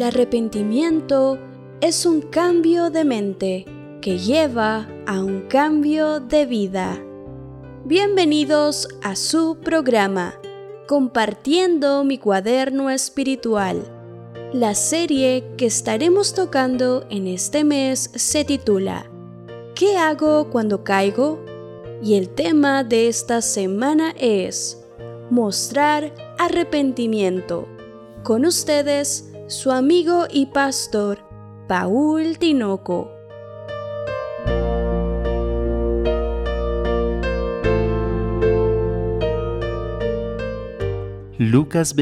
El arrepentimiento es un cambio de mente que lleva a un cambio de vida. Bienvenidos a su programa, Compartiendo mi cuaderno espiritual. La serie que estaremos tocando en este mes se titula ¿Qué hago cuando caigo? Y el tema de esta semana es mostrar arrepentimiento. Con ustedes, su amigo y pastor, Paul Tinoco. Lucas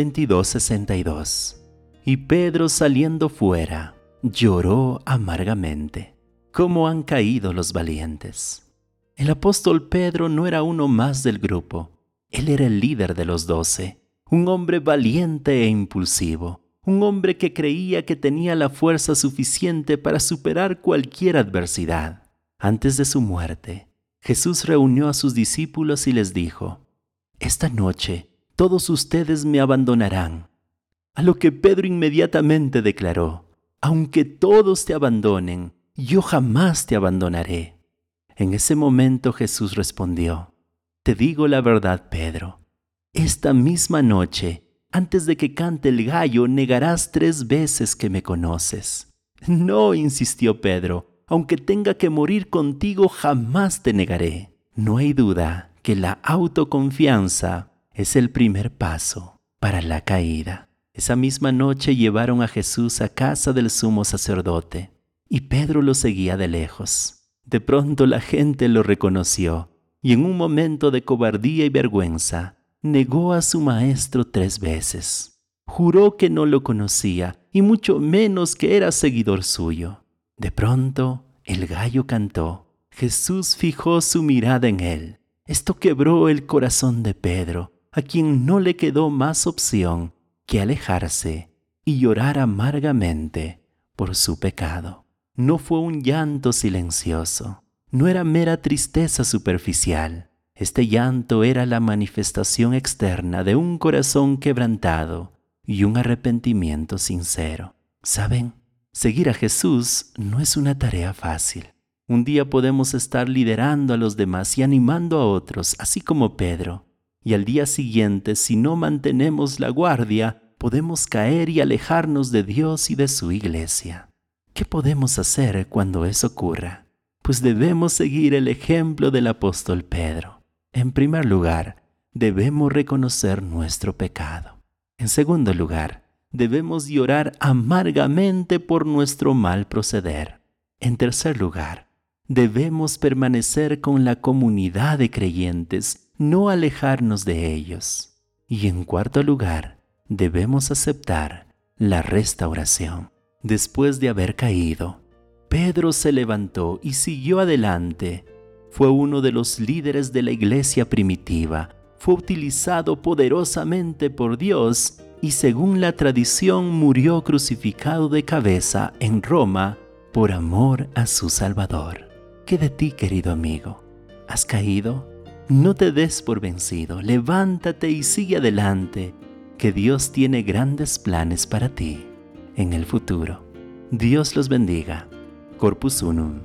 22:62. Y Pedro, saliendo fuera, lloró amargamente. ¿Cómo han caído los valientes? El apóstol Pedro no era uno más del grupo. Él era el líder de los 12, un hombre valiente e impulsivo, un hombre que creía que tenía la fuerza suficiente para superar cualquier adversidad. Antes de su muerte, Jesús reunió a sus discípulos y les dijo: «Esta noche todos ustedes me abandonarán». A lo que Pedro inmediatamente declaró: «Aunque todos te abandonen, yo jamás te abandonaré». En ese momento Jesús respondió: «Te digo la verdad, Pedro, esta misma noche, antes de que cante el gallo, negarás 3 veces que me conoces». «No», insistió Pedro, «aunque tenga que morir contigo, jamás te negaré». No hay duda que la autoconfianza es el primer paso para la caída. Esa misma noche llevaron a Jesús a casa del sumo sacerdote y Pedro lo seguía de lejos. De pronto la gente lo reconoció y en un momento de cobardía y vergüenza negó a su maestro 3 veces. Juró que no lo conocía y mucho menos que era seguidor suyo. De pronto el gallo cantó. Jesús fijó su mirada en él. Esto quebró el corazón de Pedro, a quien no le quedó más opción que alejarse y llorar amargamente por su pecado. No fue un llanto silencioso, no era mera tristeza superficial. Este llanto era la manifestación externa de un corazón quebrantado y un arrepentimiento sincero. ¿Saben? Seguir a Jesús no es una tarea fácil. Un día podemos estar liderando a los demás y animando a otros, así como Pedro. Y al día siguiente, si no mantenemos la guardia, podemos caer y alejarnos de Dios y de su iglesia. ¿Qué podemos hacer cuando eso ocurra? Pues debemos seguir el ejemplo del apóstol Pedro. En primer lugar, debemos reconocer nuestro pecado. En segundo lugar, debemos llorar amargamente por nuestro mal proceder. En tercer lugar, debemos permanecer con la comunidad de creyentes, no alejarnos de ellos. Y en cuarto lugar, debemos aceptar la restauración. Después de haber caído, Pedro se levantó y siguió adelante. Fue uno de los líderes de la iglesia primitiva. Fue utilizado poderosamente por Dios y, según la tradición, murió crucificado de cabeza en Roma por amor a su Salvador. ¿Qué de ti, querido amigo? ¿Has caído? No te des por vencido. Levántate y sigue adelante, que Dios tiene grandes planes para ti en el futuro. Dios los bendiga. Corpus Unum.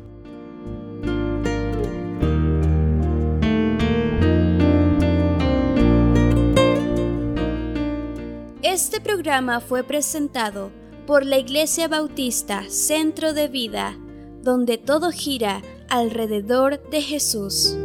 Este programa fue presentado por la Iglesia Bautista Centro de Vida, donde todo gira alrededor de Jesús.